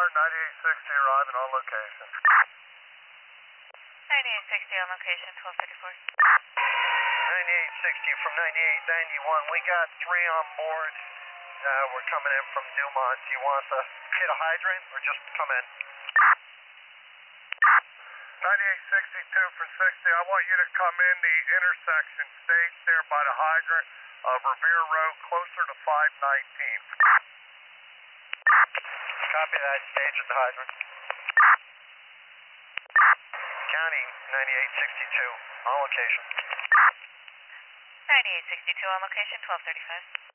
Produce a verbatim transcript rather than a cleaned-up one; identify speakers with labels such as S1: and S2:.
S1: ninety-eight sixty arriving on location.
S2: ninety-eight sixty on location, twelve thirty-four.
S1: ninety-eight sixty from ninety-eight ninety-one. We got three on board. Uh, we're coming in from Newmont. Do you want to hit a hydrant or just come in? ninety-eight sixty-two for sixty. I want you to come in the intersection stage there by the hydrant of Revere Road, closer to five nineteen. Copy that, stage at the hydrant. County ninety-eight sixty-two, on location.
S2: ninety-eight sixty-two on location, twelve thirty-five.